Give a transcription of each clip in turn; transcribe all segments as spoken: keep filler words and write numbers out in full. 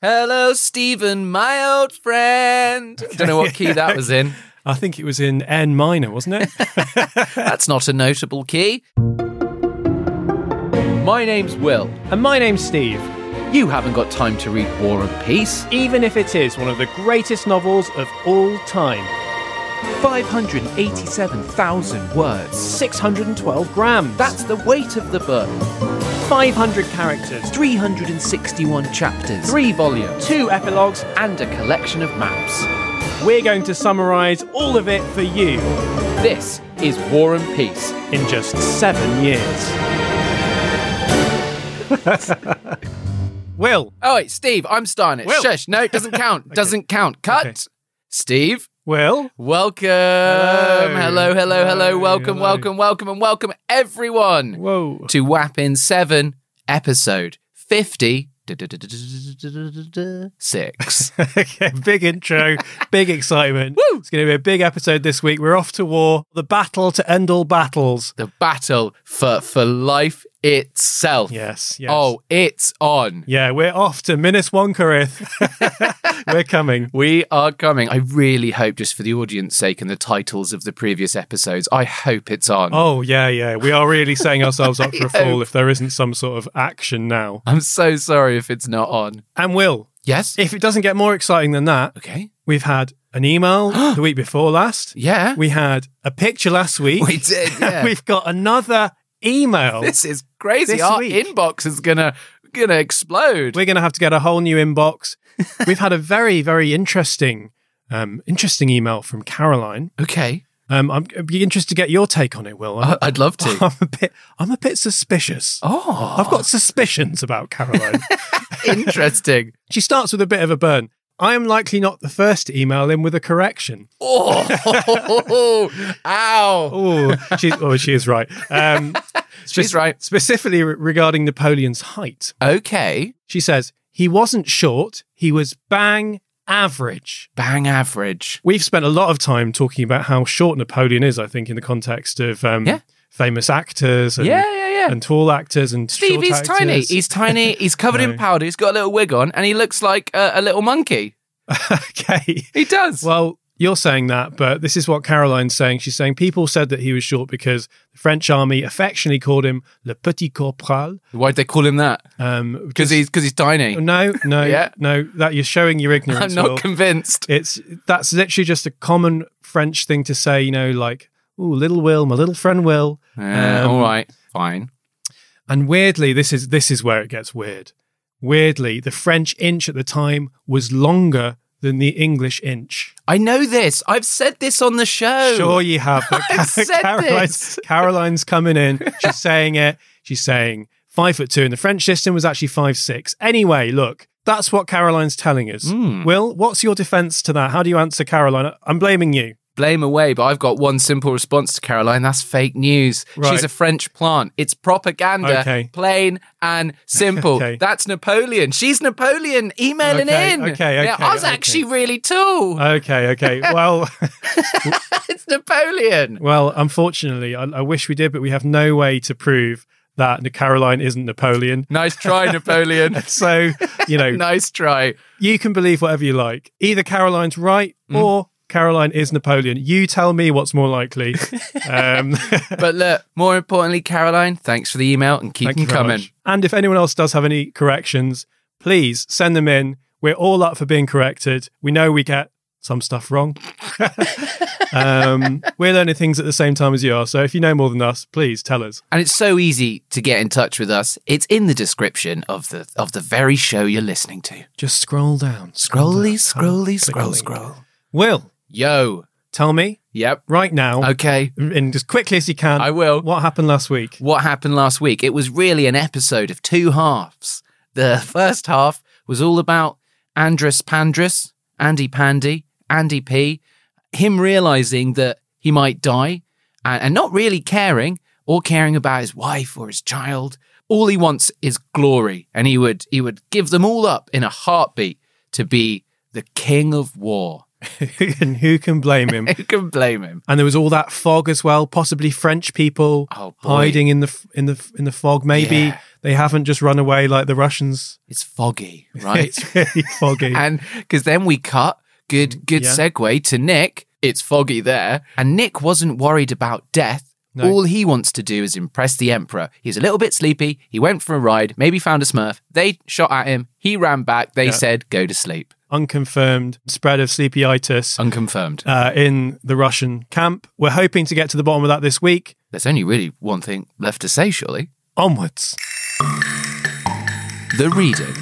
Hello, Stephen, my old friend. Don't know what key that was in. I think it was in N minor, wasn't it? That's not a notable key. My name's Will. And my name's Steve. You haven't got time to read War and Peace. Even if it is one of the greatest novels of all time. five hundred eighty-seven thousand words. six hundred twelve grams. That's the weight of the book. five hundred characters. three hundred sixty-one chapters. Three volumes. Two epilogues. And a collection of maps. We're going to summarise all of it for you. This is War and Peace. In just seven years. Will. Oh, wait, Steve, I'm starting it. Will. Shush. No, it doesn't count. Okay. Doesn't count. Cut. Okay. Steve. Will. Welcome. Hello, hello, hello, hello. Welcome, hello. welcome, welcome, and welcome everyone Whoa. to Wap in seven, episode fifty-six. Okay, big intro, big excitement. Woo! It's going to be a big episode this week. We're off to war. The battle to end all battles. The battle for, for life itself. Yes, yes. Oh, it's on. Yeah, we're off to Minas Wankarith. We're coming. We are coming. I really hope, just for the audience sake and the titles of the previous episodes, I hope it's on. Oh, yeah, yeah. We are really setting ourselves up for a I fall hope. if there isn't some sort of action now. I'm so sorry if it's not on. And Will, Yes? if it doesn't get more exciting than that, Okay. we've had an email the week before last. Yeah. We had a picture last week. We did, yeah. We've got another email. This is crazy. This Our week. inbox is gonna gonna explode. We're going to have to get a whole new inbox. We've had a very, very interesting, um, interesting email from Caroline. Okay, Um, I'm, I'd be interested to get your take on it, Will. I'm, I- I'd love to. I'm a bit, I'm a bit suspicious. Oh, I've got suspicions about Caroline. interesting. She starts with a bit of a burn. I am likely not the first to email in with a correction. Oh, ow! Oh, she's, oh, she is right. Um, She's spe- right. Specifically re- regarding Napoleon's height. Okay, She says, he wasn't short, he was bang average. bang average. We've spent a lot of time talking about how short Napoleon is, I think, in the context of um, Yeah. famous actors and, Yeah, yeah, yeah. and tall actors and Steve, short he's actors. tiny. He's tiny. He's covered No. in powder. He's got a little wig on, and he looks like a, a little monkey. Okay. He does. Well, you're saying that, but this is what Caroline's saying. She's saying people said that he was short because the French army affectionately called him Le Petit Corporal. Why'd they call him that? Um, Because he's because he's tiny. No, no, Yeah. no. That you're showing your ignorance. I'm not Will. convinced. It's that's literally just a common French thing to say. You know, like, "Ooh, little Will, my little friend Will." Uh, Um, all right, fine. And weirdly, this is this is where it gets weird. Weirdly, the French inch at the time was longer than the English inch. I know this. I've said this on the show. Sure, you have. But I've said Caroline's, this. Caroline's coming in. She's saying it. She's saying five foot two, and the French system was actually five six. Anyway, look, that's what Caroline's telling us. Mm. Will, what's your defence to that? How do you answer Caroline? I'm blaming you. Blame away, but I've got one simple response to Caroline. That's fake news. Right. She's a French plant. It's propaganda. Okay. Plain and simple. Okay. That's Napoleon. She's Napoleon. Emailing Okay, in. okay, Yeah, okay, I was okay. actually really tall. Okay, okay. Well, It's Napoleon. well, unfortunately, I, I wish we did, but we have no way to prove that Caroline isn't Napoleon. Nice try, Napoleon. So, you know, Nice try. you can believe whatever you like. Either Caroline's right Mm. or Caroline is Napoleon. You tell me what's more likely. Um, But look, more importantly, Caroline, thanks for the email and keep thank them you very coming. much. And if anyone else does have any corrections, please send them in. We're all up for being corrected. We know we get some stuff wrong. um, we're learning things at the same time as you are. So if you know more than us, please tell us. And it's so easy to get in touch with us. It's in the description of the of the very show you're listening to. Just scroll down. Scrolly, down. scrolly, Click scroll, the link. scroll. Will, Yo. tell me Yep. right now, Okay. and as quickly as you can, I will. what happened last week? What happened last week? It was really an episode of two halves. The first half was all about Andrus Pandrus, Andy Pandy, Andy P, him realizing that he might die and, and not really caring or caring about his wife or his child. All he wants is glory, and he would he would give them all up in a heartbeat to be the king of war. And who can blame him? Who can blame him? And there was all that fog as well, possibly French people Oh, boy. hiding in the in the in the fog. Maybe Yeah. they haven't just run away like the Russians. It's foggy, right? It's really foggy. And because then we cut, good good Yeah. segue to Nick. It's foggy there. And Nick wasn't worried about death. No. All he wants to do is impress the Emperor. He's a little bit sleepy. He went for a ride, maybe found a Smurf. They shot at him. He ran back. They Yeah. said, go to sleep. Unconfirmed spread of sleepyitis Unconfirmed. uh, in the Russian camp. We're hoping to get to the bottom of that this week. There's only really one thing left to say, surely. Onwards. The reading.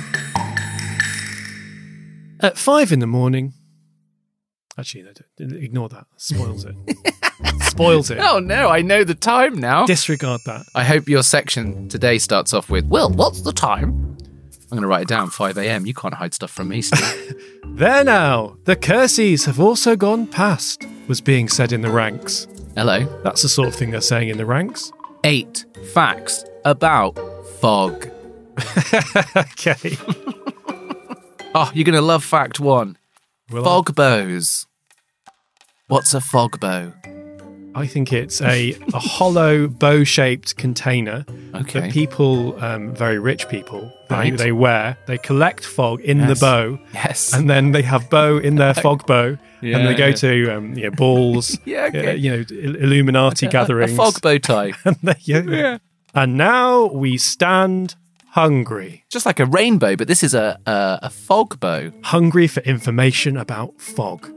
At five in the morning. Actually, no, don't- ignore that. Spoils it. Spoils it. Oh no, I know the time now. Disregard that. I hope your section today starts off with, Will, what's the time? I'm going to write it down, five a.m. You can't hide stuff from me, Steve. There now, the curses have also gone past, was being said in the ranks. Hello. That's the sort of thing they're saying in the ranks. Eight facts about fog. Okay. Oh, you're going to love fact one. Will Fog bows. What's a fog bow? I think it's a, a hollow bow-shaped container Okay. that people, um, very rich people, they, Right. they wear. They collect fog in the Yes. bow, Yes. and then they have bow in their fog bow, Yeah, and they go yeah. to um, you know, balls, Yeah, okay. uh, you know, Il- Illuminati gatherings. A fog bow tie. And, they, yeah. and now we stand hungry. Just like a rainbow, but this is a, a, a fog bow. Hungry for information about fog.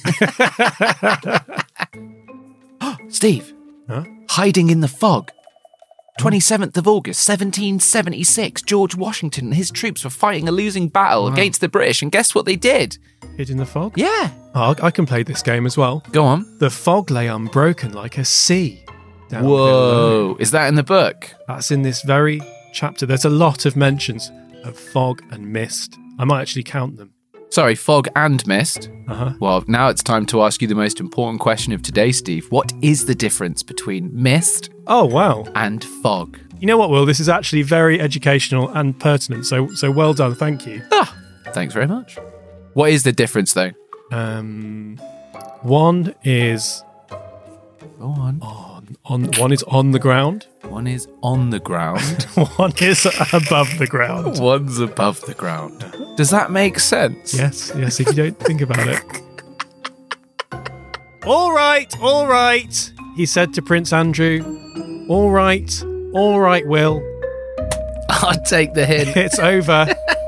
Steve. Huh? Hiding in the fog. twenty-seventh of August, seventeen seventy-six. George Washington and his troops were fighting a losing battle against the British, and guess what they did? Hid in the fog? Yeah. Oh, I can play this game as well. Go on. The fog lay unbroken like a sea. down below. Whoa. Is that in the book? That's in this very chapter. There's a lot of mentions of fog and mist. I might actually count them. Sorry, fog and mist. Uh-huh. Well, now it's time to ask you the most important question of today, Steve. What is the difference between mist Oh, wow. and fog? You know what, Will? This is actually very educational and pertinent. So, so well done. Thank you. Ah, thanks very much. What is the difference, though? Um, one is Go on. on, on. One is on the ground. One is on the ground. One is above the ground. One's above the ground. Does that make sense? Yes, yes. If you don't think about it. All right, all right. He said to Prince Andrew. All right, all right, Will. I'll take the hint. It's over.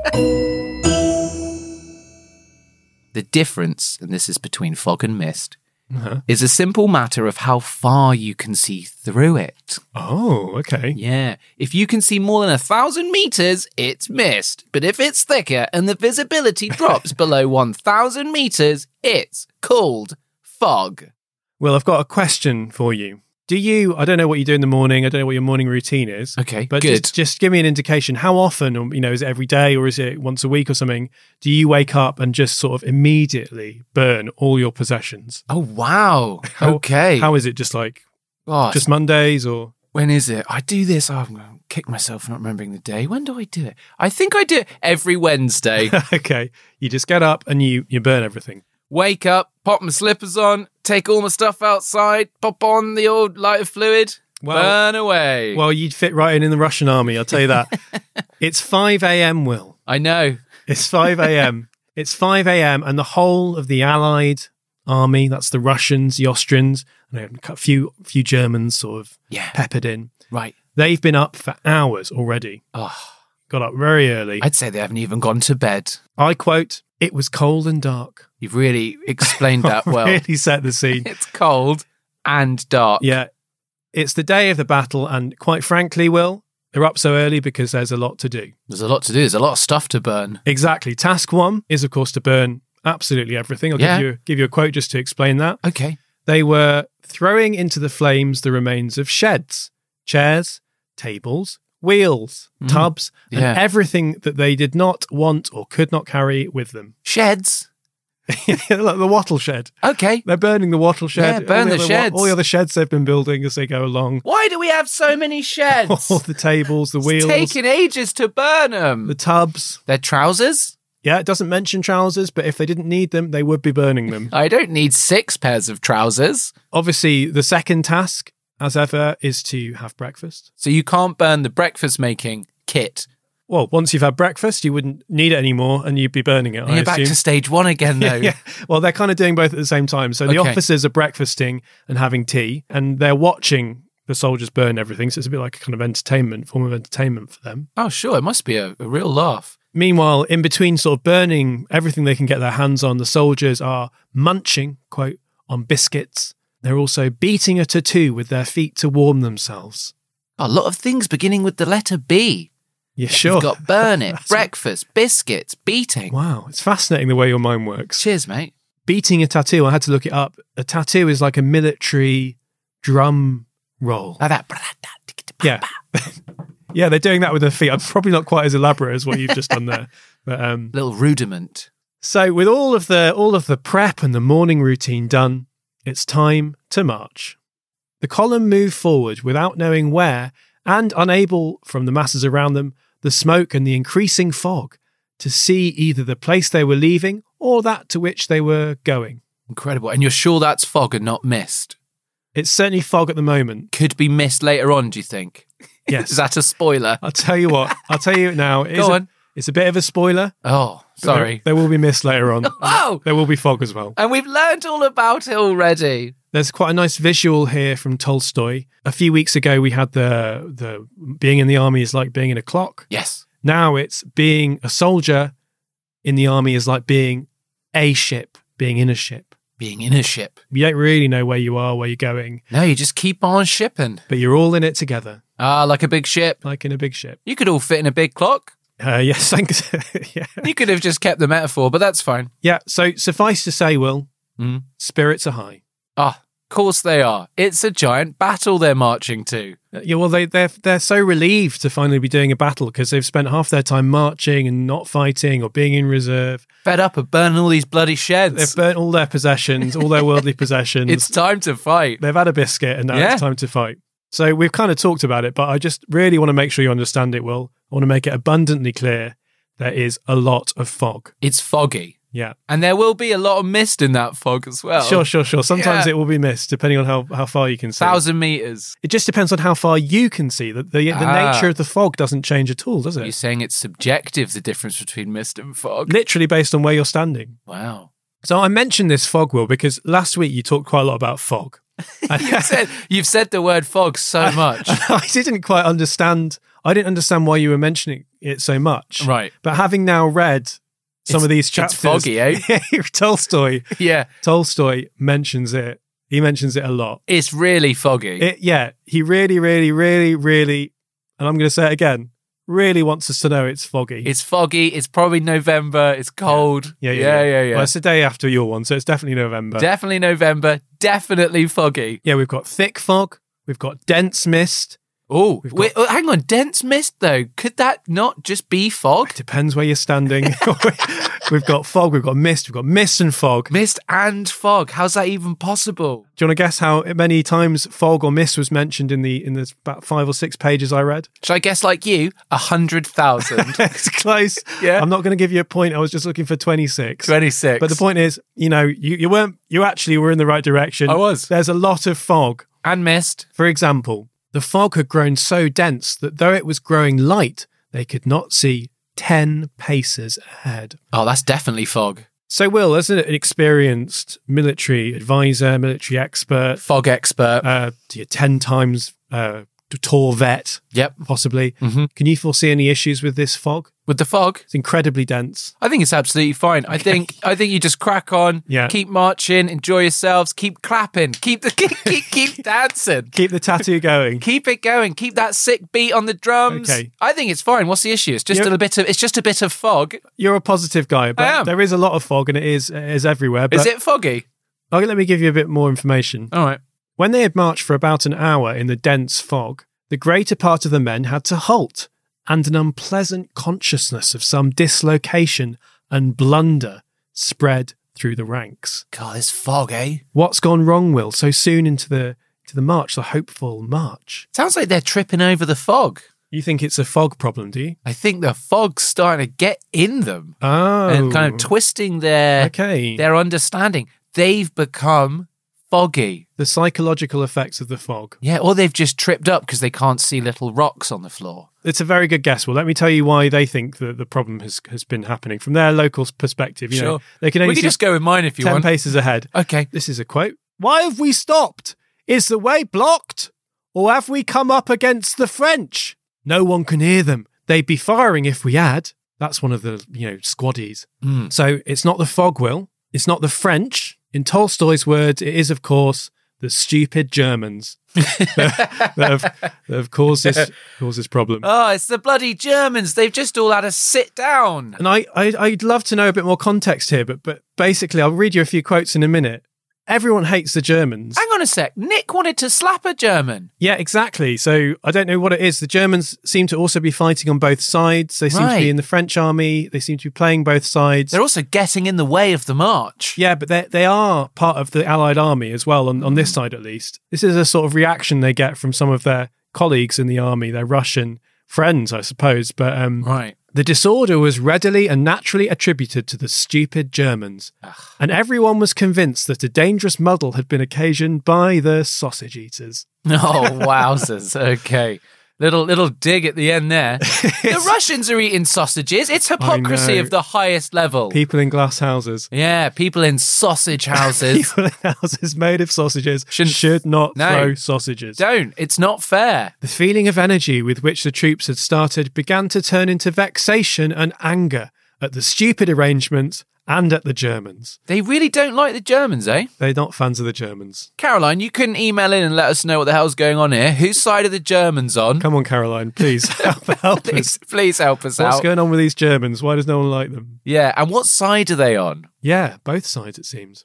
The difference, and this is between fog and mist, Uh-huh. is a simple matter of how far you can see through it. Oh, okay. Yeah. If you can see more than a thousand meters, it's mist. But if it's thicker and the visibility drops below one thousand meters, it's called fog. Well, I've got a question for you. Do you, I don't know what you do in the morning. I don't know what your morning routine is. Okay, But good. Just, just give me an indication. How often, or, you know, is it every day or is it once a week or something? Do you wake up and just sort of immediately burn all your possessions? Oh, wow. How- Okay. How is it just like, Gosh, just Mondays or? when is it? I do this. Oh, I'm going to kick myself for not remembering the day. When do I do it? I think I do it every Wednesday. Okay. You just get up and you, you burn everything. Wake up, pop my slippers on, take all my stuff outside, pop on the old lighter fluid, Well- burn away. Well, you'd fit right in in the Russian army, I'll tell you that. It's five a.m., Will. I know. It's five a.m. It's five a.m. and the whole of the Allied army, that's the Russians, the Austrians, and a few few Germans sort of Yeah. peppered in. Right. They've been up for hours already. Oh, Got up very early. I'd say they haven't even gone to bed. I quote, "It was cold and dark." You've really explained that well. Really set the scene. It's cold and dark. Yeah. It's the day of the battle, and quite frankly, Will, they're up so early because there's a lot to do. There's a lot to do. There's a lot of stuff to burn. Exactly. Task one is, of course, to burn absolutely everything. I'll Yeah. give you give you a quote just to explain that. Okay. They were throwing into the flames the remains of sheds, chairs, tables, wheels, tubs, and Yeah. everything that they did not want or could not carry with them. Sheds. Like the wattle shed. Okay. They're burning the wattle shed. Yeah, burn all the other wa- sheds. all the other sheds they've been building as they go along. Why do we have so many sheds? All the tables, the wheels, It's taking ages to burn them. the tubs. Their trousers? Yeah, it doesn't mention trousers, but if they didn't need them, they would be burning them. I don't need six pairs of trousers. Obviously, the second task, as ever, is to have breakfast. So you can't burn the breakfast making kit. Well, once you've had breakfast, you wouldn't need it anymore and you'd be burning it, And I you're back assume. to stage one again, though. yeah. Well, they're kind of doing both at the same time. So the Okay. officers are breakfasting and having tea, and they're watching the soldiers burn everything. So it's a bit like a kind of entertainment, form of entertainment for them. Oh, sure. It must be a, a real laugh. Meanwhile, in between sort of burning everything they can get their hands on, the soldiers are munching, quote, on biscuits. They're also beating a tattoo with their feet to warm themselves. A lot of things beginning with the letter B. Yeah, sure. You've got burn it, breakfast, biscuits, beating. Wow, it's fascinating the way your mind works. Cheers, mate. Beating a tattoo, I had to look it up. A tattoo is like a military drum roll. Like that. Yeah. Yeah, they're doing that with their feet. I'm probably not quite as elaborate as what you've just done there. But um Little rudiment. so with all of the all of the prep and the morning routine done, it's time to march. The column moved forward without knowing where, and unable, from the masses around them, the smoke and the increasing fog, to see either the place they were leaving or that to which they were going. Incredible. And you're sure that's fog and not mist? It's certainly fog at the moment. Could be mist later on, do you think? Yes. Is that a spoiler? I'll tell you what. I'll tell you now. It is Go a, on. It's a bit of a spoiler. Oh, but there- sorry. There, will be mist later on. Oh! There will be fog as well. And we've learned all about it already. There's quite a nice visual here from Tolstoy. A few weeks ago, we had the the being in the army is like being in a clock. Yes. Now it's being a soldier in the army is like being a ship, being in a ship. Being in a ship. You don't really know where you are, where you're going, No, you just keep on shipping. but you're all in it together, Ah, like a big ship. like in a big ship. You could all fit in a big clock. Uh, yes, thanks. yeah. You could have just kept the metaphor, but that's fine. yeah, so suffice to say, Will, Mm. spirits are high. Ah, of course they are. It's a giant battle they're marching to. Uh, Yeah, well, they, they're, they're so relieved to finally be doing a battle because they've spent half their time marching and not fighting or being in reserve. Fed up of burning all these bloody sheds. They've burnt all their possessions, all their worldly possessions. It's time to fight. They've had a biscuit and now Yeah. it's time to fight. So we've kind of talked about it, but I just really want to make sure you understand it, Will. I want to make it abundantly clear there is a lot of fog. It's foggy. Yeah. And there will be a lot of mist in that fog as well. Sure, sure, sure. Sometimes Yeah. it will be missed depending on how, how far you can see. Thousand meters. It just depends on how far you can see. The, the, the Ah. nature of the fog doesn't change at all, does You're it? saying it's subjective, the difference between mist and fog? Literally based on where you're standing. Wow. So I mentioned this fog, Will, because last week you talked quite a lot about fog. You've said, you've said the word fog so much. I didn't quite understand. I didn't understand why you were mentioning it so much. Right. But having now read some It's- of these it's chapters, foggy, eh? Tolstoy, Yeah. Tolstoy mentions it. He mentions it a lot. It's really foggy. It, yeah, he really, really, really, really, and I'm going to say it again, really wants us to know it's foggy. It's foggy. It's probably November. It's cold. yeah, yeah, yeah, yeah. yeah. Well, it's the day after your one, so it's definitely November. Definitely November. Definitely foggy. yeah, we've got thick fog. We've got dense mist. Oh, We've wait, oh, hang on. Dense mist, though. Could that not just be fog? Depends where you're standing. We've got fog. We've got mist. We've got mist and fog. Mist and fog. How's that even possible? Do you want to guess how many times fog or mist was mentioned in the in the about five or six pages I read? Should I guess like you? A hundred thousand. It's close. Yeah. I'm not going to give you a point. I was just looking for twenty-six. twenty-six. But the point is, you know, you, you weren't, you actually were in the right direction. I was. There's a lot of fog. And mist. For example, the fog had grown so dense that though it was growing light, they could not see ten paces ahead. Oh, that's definitely fog. So, Will, as an experienced military advisor, military expert, Fog expert. uh, to your ten times uh, tall vet, Yep. possibly, Mhm. can you foresee any issues with this fog? With the fog, It's incredibly dense. I think it's absolutely fine. I think I think you just crack on, Yeah. keep marching, enjoy yourselves, keep clapping, keep the keep keep, keep dancing. Keep the tattoo going. Keep it going. Keep that sick beat on the drums. Okay. I think it's fine. What's the issue? It's just Yep. a bit of it's just a bit of fog. You're a positive guy, but I am. there is a lot of fog and it is, it is everywhere. But Is it foggy? Okay, let me give you a bit more information. All right. When they had marched for about an hour in the dense fog, the greater part of the men had to halt, and an unpleasant consciousness of some dislocation and blunder spread through the ranks. God, this fog, eh? What's gone wrong, Will, so soon into the to the march, the hopeful march? Sounds like they're tripping over the fog. You think it's a fog problem, do you? I think the fog's starting to get in them Oh. and kind of twisting their Okay. their understanding. They've become foggy. The psychological effects of the fog. Yeah, or they've just tripped up because they can't see little rocks on the floor. It's a very good guess. Well, let me tell you why they think that the problem has, has been happening from their local perspective. You Sure. know, they can only We can see just go with mine if you ten want. paces ahead. Okay. This is a quote. Why have we stopped? Is the way blocked? Or have we come up against the French? No one can hear them. They'd be firing if we had. That's one of the, you know, squaddies. Mm. So it's not the fog, Will. It's not the French. In Tolstoy's words, it is, of course, the stupid Germans that, that, have, that have caused this caused this problem. Oh, it's the bloody Germans. They've just all had to sit down. And I, I, I'd love to know a bit more context here, but but basically, I'll read you a few quotes in a minute. Everyone hates the Germans. Hang on a sec. Nick wanted to slap a German. Yeah, exactly. So I don't know what it is. The Germans seem to also be fighting on both sides. They seem to Right. be in the French army. They seem to be playing both sides. They're also getting in the way of the march. Yeah, but they they are part of the Allied army as well, on, on this side at least. This is a sort of reaction they get from some of their colleagues in the army, their Russian friends, I suppose. But um, Right. the disorder was readily and naturally attributed to the stupid Germans. And everyone was convinced that a dangerous muddle had been occasioned by the sausage eaters. Oh, wowzers. Okay. Little little dig at the end there. The Russians are eating sausages. It's hypocrisy know. of the highest level. People in glass houses. Yeah, people in sausage houses. People in houses made of sausages Shouldn't- should not No. throw sausages. Don't. It's not fair. The feeling of energy with which the troops had started began to turn into vexation and anger at the stupid arrangements and at the Germans. They really don't like the Germans, eh? They're not fans of the Germans. Caroline, you couldn't email in and let us know what the hell's going on here. Whose side are the Germans on? Come on, Caroline, please help, help Please, us. please help us What's out. going on with these Germans? Why does no one like them? Yeah, and what side are they on? Yeah, both sides, it seems.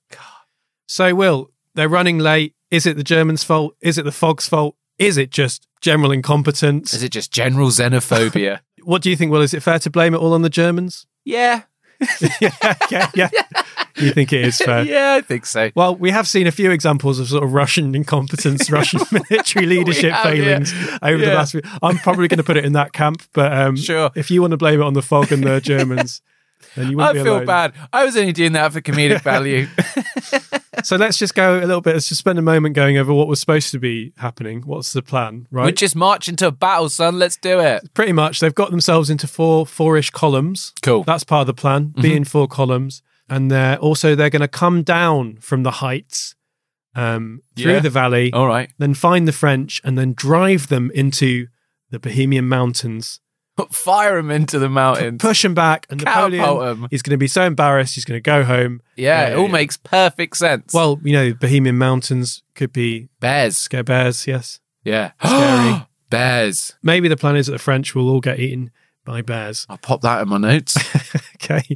So, Will, they're running late. Is it the Germans' fault? Is it the fog's fault? Is it just general incompetence? Is it just general xenophobia? What do you think, Will? Is it fair to blame it all on the Germans? Yeah. yeah, yeah, yeah. You think it is fair? Yeah, I think so. Well, we have seen a few examples of sort of Russian incompetence, Russian military leadership have, yeah. failings over the Yeah. last few. I'm probably going to put it in that camp, but um, Sure. if you want to blame it on the fog and the Germans, then you won't I be feel alone. bad. I was only doing that for comedic value. So let's just go a little bit. Let's just spend a moment going over what was supposed to be happening. What's the plan, right? We're just marching to a battle, son. Let's do it. Pretty much, they've got themselves into four, four-ish columns. Cool. That's part of the plan, Mm-hmm. be in four columns. And they're also, they're going to come down from the heights um, through Yeah. the valley, All right. then find the French and then drive them into the Bohemian Mountains. Fire them into the mountains. Push them back. And Catapult Napoleon 'em. is going to be so embarrassed, he's going to go home. Yeah, it all yeah. makes perfect sense. Well, you know, Bohemian Mountains could be bears. scare bears, yes. Yeah. Scary. Bears. Maybe the plan is that the French will all get eaten by bears. I'll pop that in my notes. Okay.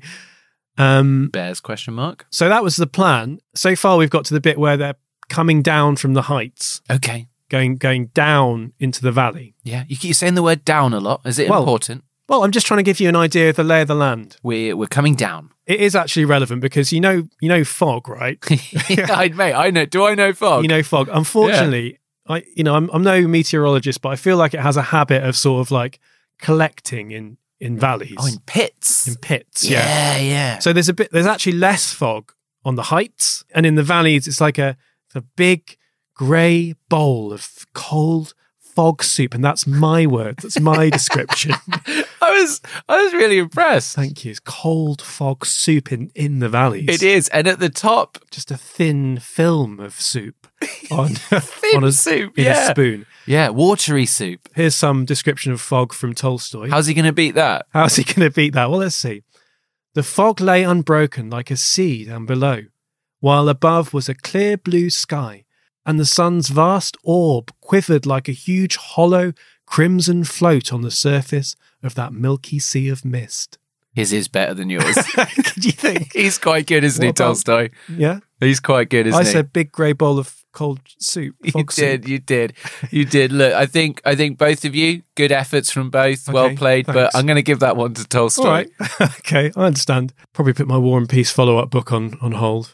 Um, Bears question mark. so that was the plan. So far, we've got to the bit where they're coming down from the heights, Okay. going going down into the valley. Yeah. You keep saying the word down a lot. Is it Well- important? Well, I'm just trying to give you an idea of the lay of the land. We're we're coming down. It is actually relevant because you know you know fog, right? I mate, I know. Do I know fog? You know fog. Unfortunately, I you know I'm, I'm no meteorologist, but I feel like it has a habit of sort of like collecting in in valleys, oh, in pits. in pits. Yeah. yeah, yeah. So there's a bit. There's actually less fog on the heights, and in the valleys, it's like a a big grey bowl of cold fog soup, and that's my word. That's my description. I was I was really impressed. Thank you. It's cold fog soup in in the valleys. It is, and at the top, Just a thin film of soup on thin on a soup. in Yeah, a spoon. yeah, watery soup. Here's some description of fog from Tolstoy. How's he going to beat that? How's he going to beat that? Well, let's see. The fog lay unbroken like a sea down below, while above was a clear blue sky, and the sun's vast orb quivered like a huge hollow crimson float on the surface of that milky sea of mist. His is better than yours. Could you think? He's quite good, isn't he, What about- Tolstoy? Yeah? He's quite good, isn't I he? said big grey bowl of cold soup. You Fog did, soup. you did, you did. Look, I think, I think both of you, good efforts from both, well Okay, played. But thanks. I'm going to give that one to Tolstoy. All right. Okay, I understand. Probably put my War and Peace follow-up book on, on hold.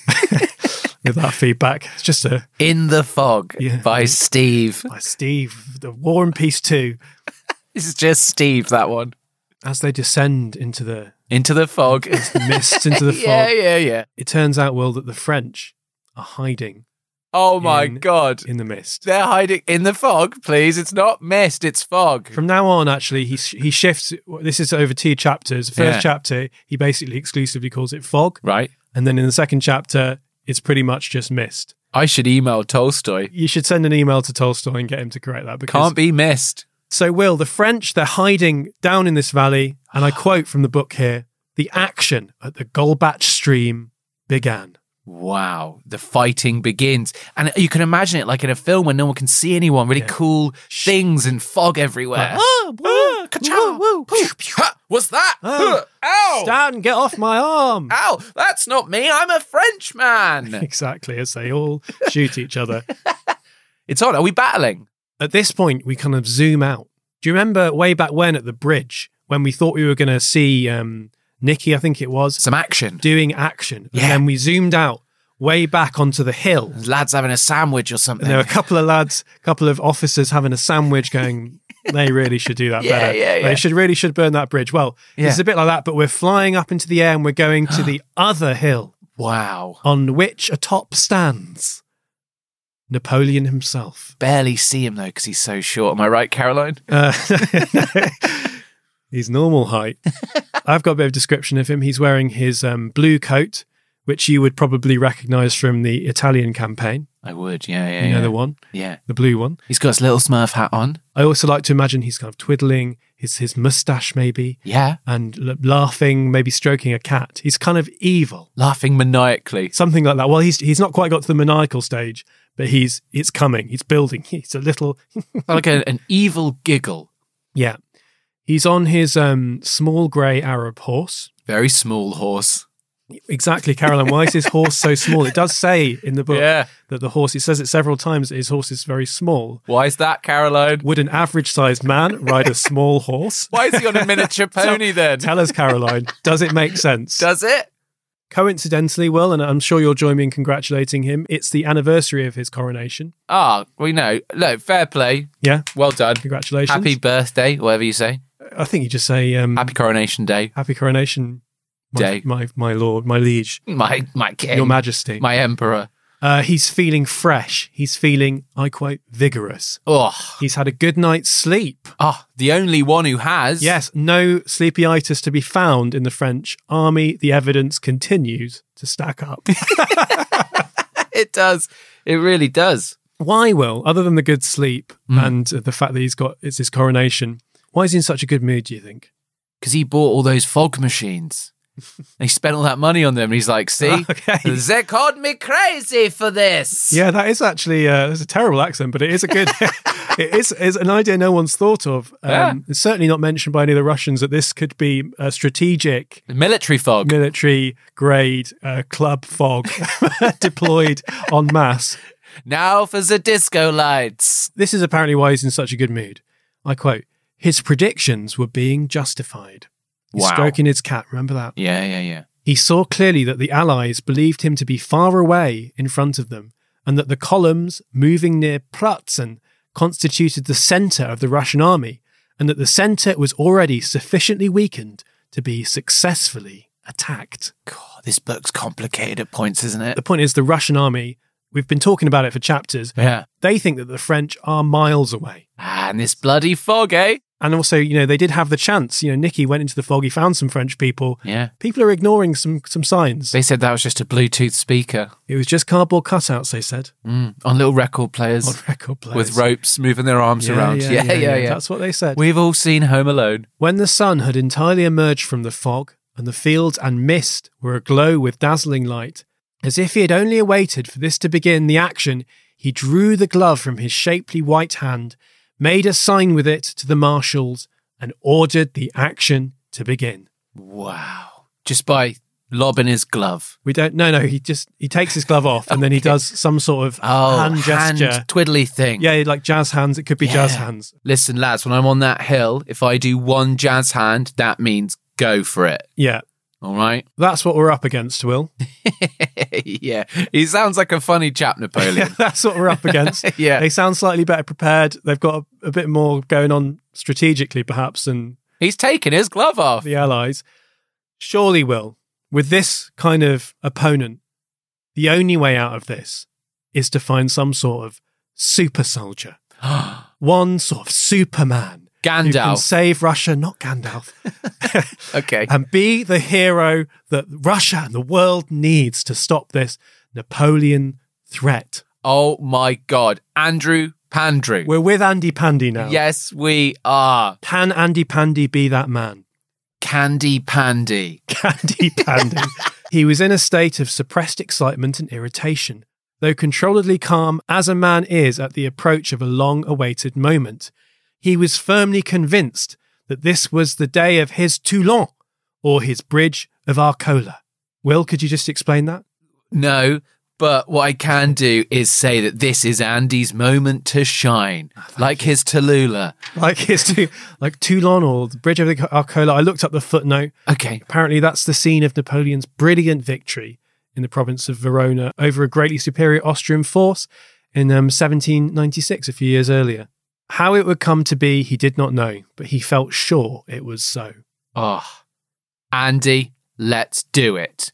With that feedback. It's just a... In the Fog Yeah. by Steve. by Steve, the War and Peace two. This is just Steve, that one. As they descend into the Into the fog. the mist, into the fog, yeah, yeah, yeah. it turns out, Will, that the French are hiding Oh my in- God. in the mist. They're hiding in the fog, please. It's not mist, it's fog. From now on, actually, he he shifts. This is over two chapters. First Yeah. chapter, he basically exclusively calls it fog. Right. And then in the second chapter, it's pretty much just mist. I should email Tolstoy. You should send an email to Tolstoy and get him to correct that. Because, Can't be missed. So, Will, the French, they're hiding down in this valley. And I quote from the book here, the action at the Golbach stream began. Wow. The fighting begins. And you can imagine it like in a film where no one can see anyone. Really Yeah. cool things and fog everywhere. Like, ah, ah, ka-chow, woo, woo. Ha, what's that? Oh. Ow! Stan, get off my arm. Ow! That's not me. I'm a Frenchman. Exactly, as they all shoot each other. It's on. Are we battling? At this point, we kind of zoom out. Do you remember way back when at the bridge, when we thought we were going to see um, Nikki, I think it was, Some action. doing action. Yeah. And then we zoomed out way back onto the hill. Lads having a sandwich or something. And there were a couple of lads, a couple of officers having a sandwich going, they really should do that Yeah, better. yeah, yeah. They should really should burn that bridge. Well, Yeah. it's a bit like that, but we're flying up into the air and we're going to the other hill Wow. on which atop stands Napoleon himself. Barely see him though because he's so short. Am I right, Caroline? Uh, he's normal height. I've got a bit of description of him. He's wearing his um, blue coat, which you would probably recognise from the Italian campaign. I would. Yeah, yeah, You know yeah. the one, Yeah. the blue one. He's got his little Smurf hat on. I also like to imagine he's kind of twiddling his his moustache maybe Yeah. and l- laughing, maybe stroking a cat. He's kind of evil, Laughing maniacally. something like that. Well, he's he's not quite got to the maniacal stage, but he's it's coming. He's building. He's a little Like a, an evil giggle. yeah. He's on his um, small grey Arab horse. Very small horse. Exactly, Caroline. Why is his horse so small? It does say in the book Yeah. that the horse, it says it several times, that his horse is very small. Why is that, Caroline? Would an average sized man ride a small horse? Why is he on a miniature pony then? Tell us, Caroline. Does it make sense? Does it? Coincidentally, Will, and I'm sure you'll join me in congratulating him, it's the anniversary of his coronation. Ah, we know. Look, fair play. Yeah, Well done. congratulations. Happy birthday, whatever you say. I think you just say um, Happy coronation day. happy coronation, my, Day. my my lord, my liege, My my king. your majesty. My emperor. Uh, he's feeling fresh. He's feeling, I quote, vigorous. Oh, He's had a good night's sleep. oh, the only one who has. Yes, no sleepyitis to be found in the French army. The evidence continues to stack up. It does. It really does. Why, Will, other than the good sleep Mm. and the fact that he's got, it's his coronation, why is he in such a good mood, do you think? Because he bought all those fog machines. And he spent all that money on them. And he's like, see, Okay. they called me crazy for this. Yeah, that is actually, uh, it's a terrible accent, but it is a good, it is, is an idea no one's thought of. Um, Yeah. It's certainly not mentioned by any of the Russians that this could be a strategic Military fog. military grade uh, club fog deployed en masse. Now for the disco lights. This is apparently why he's in such a good mood. I quote, his predictions were being justified. He's Wow. stroking his cat, remember that? Yeah, yeah, yeah. He saw clearly that the Allies believed him to be far away in front of them, and that the columns moving near Pratzen constituted the centre of the Russian army, and that the centre was already sufficiently weakened to be successfully attacked. God, this book's complicated at points, isn't it? The point is, the Russian army, we've been talking about it for chapters, Yeah. they think that the French are miles away. Ah, and this bloody fog, eh? And also, you know, they did have the chance. You know, Nicky went into the fog, he found some French people. Yeah. People are ignoring some some signs. They said that was just a Bluetooth speaker It was just cardboard cutouts, they said, mm. on little record players on record players. with ropes moving their arms around. Yeah yeah, yeah, That's what they said. We've all seen Home Alone. When the sun had entirely emerged from the fog, and the fields and mist were aglow with dazzling light, as if he had only awaited for this to begin the action, he drew the glove from his shapely white hand, made a sign with it to the marshals, and ordered the action to begin. Wow. Just by lobbing his glove. We don't, no, no, he just, he takes his glove off and then he does some sort of Oh, hand gesture. twiddly thing. Yeah, like jazz hands. It could be jazz Yeah. hands. Listen, lads, when I'm on that hill, if I do one jazz hand, that means go for it. Yeah. All right. That's what we're up against, Will. Yeah. He sounds like a funny chap, Napoleon. That's what we're up against. Yeah. They sound slightly better prepared. They've got a, a bit more going on strategically, perhaps, than He's taken his glove off. the Allies. Surely, Will, with this kind of opponent, the only way out of this is to find some sort of super soldier. One sort of Superman. Who can Gandalf. save Russia, not Gandalf. Okay. And be the hero that Russia and the world needs to stop this Napoleon threat. Oh my God. Andrew Pandrew. We're with Andy Pandy now. Yes, we are. Can Andy Pandy be that man? Candy Pandy. Andy Pandy. He was in a state of suppressed excitement and irritation, though controlledly calm as a man is at the approach of a long-awaited moment. He was firmly convinced that this was the day of his Toulon, or his bridge of Arcola. Will, could you just explain that? No, but what I can do is say that this is Andy's moment to shine, like his Tallulah. Like his to, like Toulon or the bridge of the Arcola. I looked up the footnote. Okay. Apparently that's the scene of Napoleon's brilliant victory in the province of Verona over a greatly superior Austrian force in um, seventeen ninety-six, a few years earlier. How it would come to be, he did not know, but he felt sure it was so. Oh, Andy, let's do it.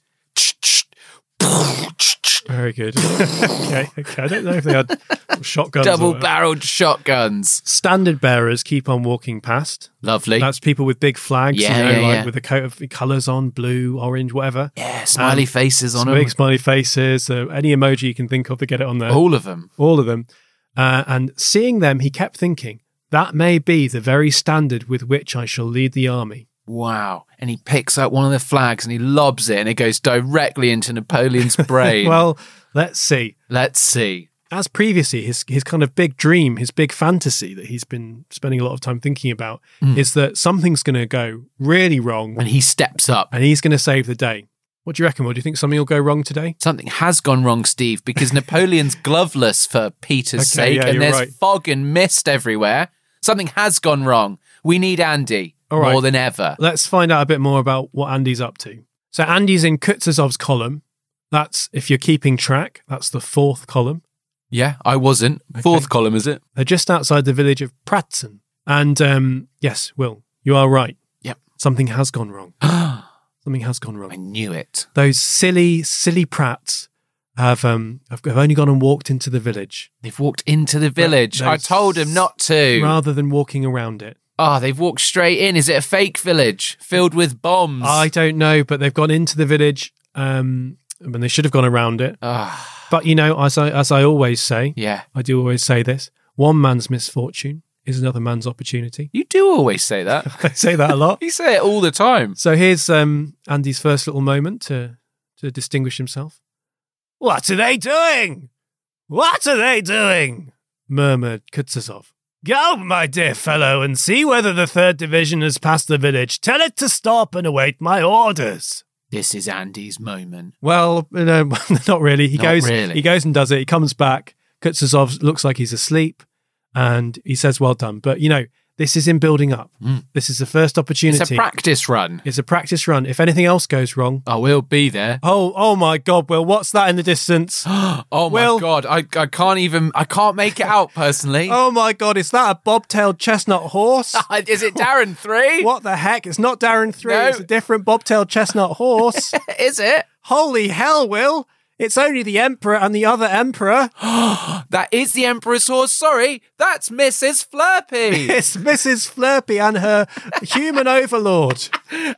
Very good. okay, okay. I don't know if they had shotguns. Double-barreled shotguns. Standard bearers keep on walking past. Lovely. That's people with big flags, Yeah, you know, yeah, like yeah. with a coat of colours on, blue, orange, whatever. Yeah, smiley Um, faces on Some them. big smiley faces, uh, any emoji you can think of to get it on there. All of them. All of them. Uh, and seeing them, he kept thinking, that may be the very standard with which I shall lead the army. Wow. And he picks up one of the flags and he lobs it and it goes directly into Napoleon's brain. Well, let's see. Let's see. As previously, his his kind of big dream, his big fantasy that he's been spending a lot of time thinking about Mm. is that something's going to go really wrong And he steps up. and he's going to save the day. What do you reckon? Well, do you think something will go wrong today? Something has gone wrong, Steve, because Napoleon's gloveless for Peter's Okay, sake, yeah, and you're there's right. fog and mist everywhere. Something has gone wrong. We need Andy All right. more than ever. Let's find out a bit more about what Andy's up to. So Andy's in Kutuzov's column. That's, if you're keeping track, that's the fourth column. Yeah, I wasn't. Fourth column, is it? They're just outside the village of Pratzen. And um, yes, Will, you are right. Yep. Something has gone wrong. Something has gone wrong. I knew it. Those silly, silly prats have um have have only gone and walked into the village They've walked into the village. Right, I told him not to. rather than walking around it. Oh, they've walked straight in. Is it a fake village filled with bombs? I don't know, but they've gone into the village um when they should have gone around it. Ah, But you know, as I as I always say, yeah. I do always say this: one man's misfortune is another man's opportunity. You do always say that. I say that a lot. You say it all the time. So here's um, Andy's first little moment to to distinguish himself. What are they doing? What are they doing? Murmured Kutuzov. Go, my dear fellow, and see whether the third division has passed the village. Tell it to stop and await my orders. This is Andy's moment. Well, you know, not really. He Not goes. really. He goes and does it. He comes back. Kutuzov looks like he's asleep, and he says, "Well done." But you know, this is him building up. Mm. This is the first opportunity. It's a practice run. It's a practice run. If anything else goes wrong, I will be there. oh, oh my God, Will, what's that in the distance? Oh my Will- God. I, I can't even, I can't make it out personally. Oh my God, is that a bobtailed chestnut horse? Is it Darren three? What the heck? It's not Darren three. No. It's a different bobtailed chestnut horse. Is it? Holy hell, Will. It's only the Emperor and the other Emperor. That is the Emperor's horse. Sorry, that's Missus Flurpy. It's Missus Flurpy and her human overlord.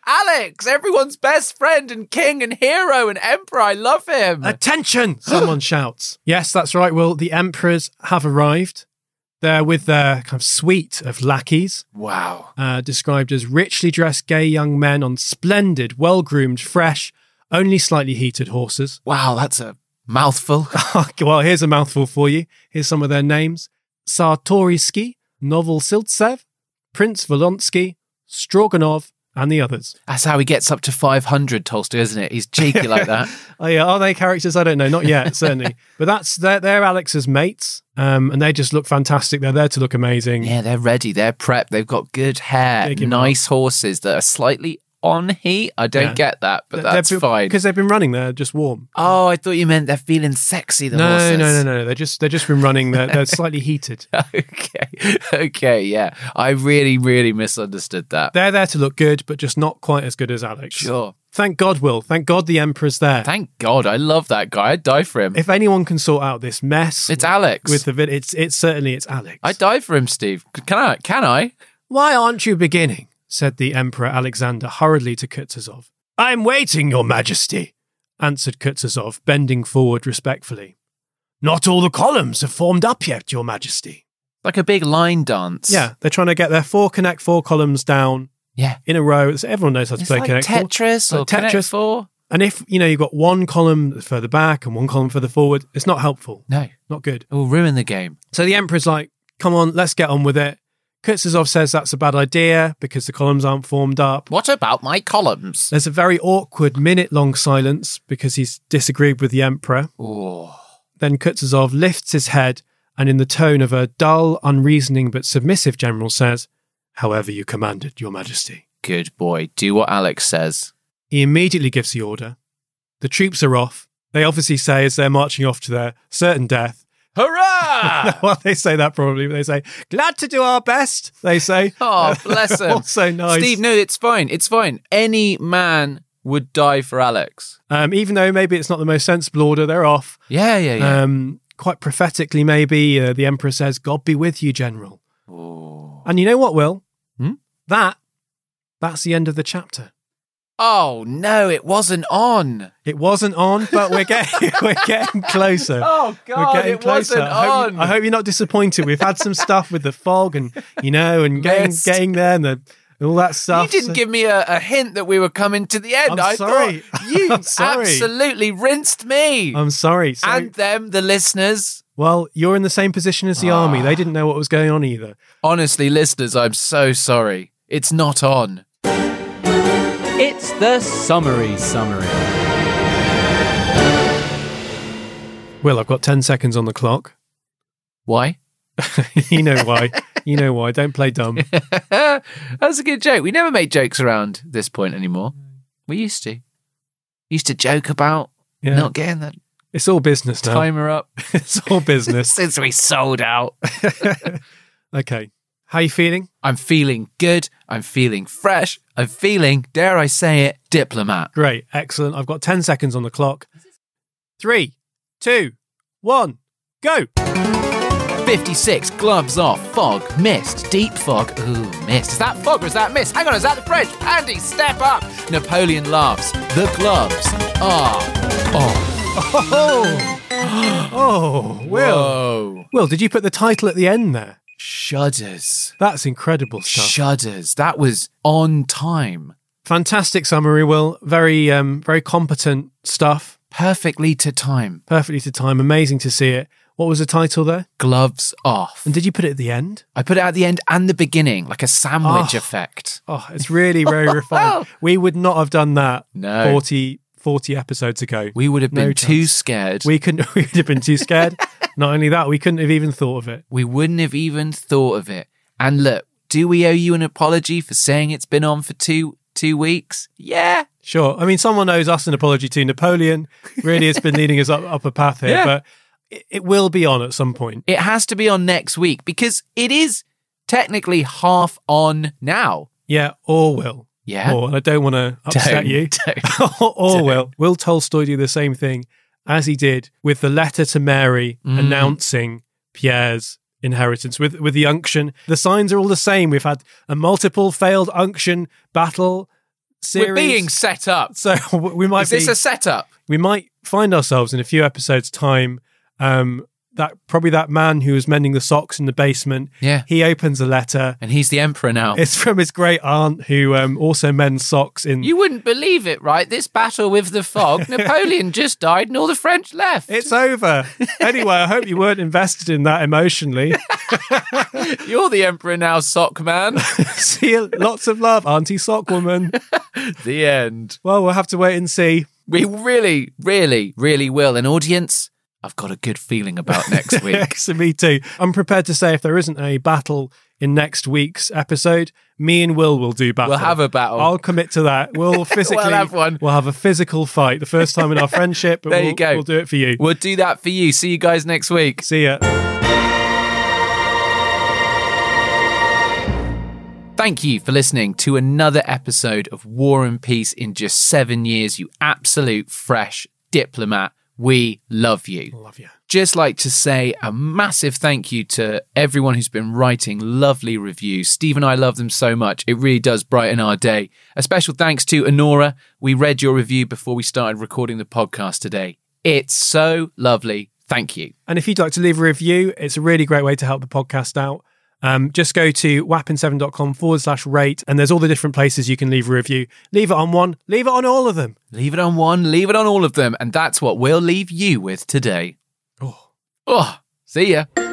Alex, everyone's best friend and king and hero and emperor. I love him. Attention! Someone shouts. Yes, that's right, Will. The Emperors have arrived. They're with their kind of suite of lackeys, Wow. uh, described as richly dressed gay young men on splendid, well-groomed, fresh, only slightly heated horses. Wow, that's a mouthful. Well, here's a mouthful for you. Here's some of their names. Sartoryski, Novosiltsev, Prince Volonsky, Stroganov, and the others. That's how he gets up to five hundred, Tolstoy, isn't it? He's cheeky like that. Oh yeah, are they characters? I don't know, not yet, certainly. But that's they're, they're Alex's mates, um, and they just look fantastic. They're there to look amazing. Yeah, they're ready. They're prepped. They've got good hair, Big him nice horses that are slightly on heat. I don't Yeah. get that, but They're- that's they're- fine. Because they've been running there just warm. Oh, I thought you meant they're feeling sexy, the No, horses. no, no, no. They're just they're just been running. They're, they're slightly heated. Okay, okay, yeah. I really, really misunderstood that. They're there to look good, but just not quite as good as Alex. Sure. Thank God, Will. Thank God the Emperor's there. Thank God. I love that guy. I'd die for him. If anyone can sort out this mess, It's Alex. with the vid, it's it's certainly it's Alex. I'd die for him, Steve. Can I? Can I? Why aren't you beginning? Said the Emperor Alexander hurriedly to Kutuzov. I am waiting, Your Majesty, answered Kutuzov, bending forward respectfully. Not all the columns have formed up yet, Your Majesty. Like a big line dance. Yeah, they're trying to get their four Connect Four columns down Yeah. in a row. So everyone knows how to It's play like Connect Four. Tetris or Like Connect Tetris. Four. And if, you know, you've got one column further back and one column further forward, it's not helpful. No. Not good. It will ruin the game. So the Emperor's like, come on, let's get on with it. Kutuzov says that's a bad idea because the columns aren't formed up. What about my columns? There's a very awkward minute-long silence because he's disagreed with the Emperor. Oh. Then Kutuzov lifts his head and in the tone of a dull, unreasoning but submissive general says, however you commanded, Your Majesty. Good boy. Do what Alex says. He immediately gives the order. The troops are off. They obviously say as they're marching off to their certain death. Hurrah! Well, they say that probably, but they say, glad to do our best, they say. Oh, bless him. Also nice. Steve, no, it's fine. It's fine. Any man would die for Alex. Um, even though maybe it's not the most sensible order, they're off. Yeah, yeah, yeah. Um, quite prophetically, maybe, uh, the Emperor says, God be with you, General. Oh. And you know what, Will? Hmm? That, that's the end of the chapter. Oh, no, it wasn't on. It wasn't on, but we're getting we're getting closer. Oh, we're God, getting it wasn't I hope, on. you, I hope you're not disappointed. We've had some stuff with the fog and, you know, and getting, Missed. getting there and the, all that stuff. You didn't So- give me a, a hint that we were coming to the end. I'm I sorry. thought you I'm sorry. absolutely rinsed me. I'm sorry. So, and them, the listeners. well, you're in the same position as the Ah. army. They didn't know what was going on either. Honestly, listeners, I'm so sorry. It's not on. It's the summary summary. Will, I've got ten seconds on the clock. Why? You know why. You know why. Don't play dumb. That's a good joke. We never make jokes around this point anymore. We used to. Used to joke about Yeah. not getting the It's all business now. timer up It's all business. since we sold out. Okay. How you feeling? I'm feeling good. I'm feeling fresh. I'm feeling, dare I say it, diplomat. Great. Excellent. I've got ten seconds on the clock. Three, two, one, go. fifty-six, gloves off, fog, mist, deep fog. Ooh, mist. Is that fog or is that mist? Hang on, is that the French? Andy, step up. Napoleon laughs. The gloves are off. Oh, oh, Will. Whoa. Will, did you put the title at the end there? Shudders. That's incredible stuff. Shudders. That was on time. Fantastic summary, Will. Very, um, very competent stuff. Perfectly to time. Perfectly to time. Amazing to see it. What was the title there? Gloves off. And did you put it at the end? I put it at the end and the beginning, like a sandwich Oh. effect. Oh, it's really very refined. We would not have done that No. forty, forty episodes ago. We would have No been too chance. scared. We couldn't. We would have been too scared. Not only that, we couldn't have even thought of it. We wouldn't have even thought of it. And look, do we owe you an apology for saying it's been on for two two weeks? Yeah. Sure. I mean, someone owes us an apology to Napoleon. Really, it's been leading us up, up a path here, Yeah. but it, it will be on at some point. It has to be on next week because it is technically half on now. Yeah, or will. Yeah. Or, and I don't want to upset Don't, you. don't. or Don't. will. Will Tolstoy do the same thing as he did with the letter to Mary Mm. announcing Pierre's inheritance with, with the unction? The signs are all the same. We've had a multiple failed unction battle series. We're being set up. So we might Is this be, a setup? we might find ourselves in a few episodes' time. Um, that probably that man who was mending the socks in the basement. Yeah. He opens a letter. And he's the emperor now. It's from his great aunt who um, also mends socks in. You wouldn't believe it, right? This battle with the fog, Napoleon just died and all the French left. It's over. Anyway, I hope you weren't invested in that emotionally. You're the emperor now, sock man. See you. Lots of love, Auntie Sock Woman. The end. Well, we'll have to wait and see. We really, really, really will. An audience, I've got a good feeling about next week. So me too. I'm prepared to say if there isn't a battle in next week's episode, me and Will will do battle. We'll have a battle. I'll commit to that. We'll physically We'll have one. We'll have a physical fight. The first time in our friendship. But There we'll, you go. We'll do it for you. We'll do that for you. See you guys next week. See ya. Thank you for listening to another episode of War and Peace in just seven years, you absolute fresh diplomat. We love you. Love you. Just like to say a massive thank you to everyone who's been writing lovely reviews. Steve and I love them so much. It really does brighten our day. A special thanks to Honora. We read your review before we started recording the podcast today. It's so lovely. Thank you. And if you'd like to leave a review, it's a really great way to help the podcast out. Um, just go to wappin seven dot com forward slash rate, and there's all the different places you can leave a review. Leave it on one, leave it on all of them. Leave it on one, leave it on all of them. And that's what we'll leave you with today. Oh. Oh, see ya.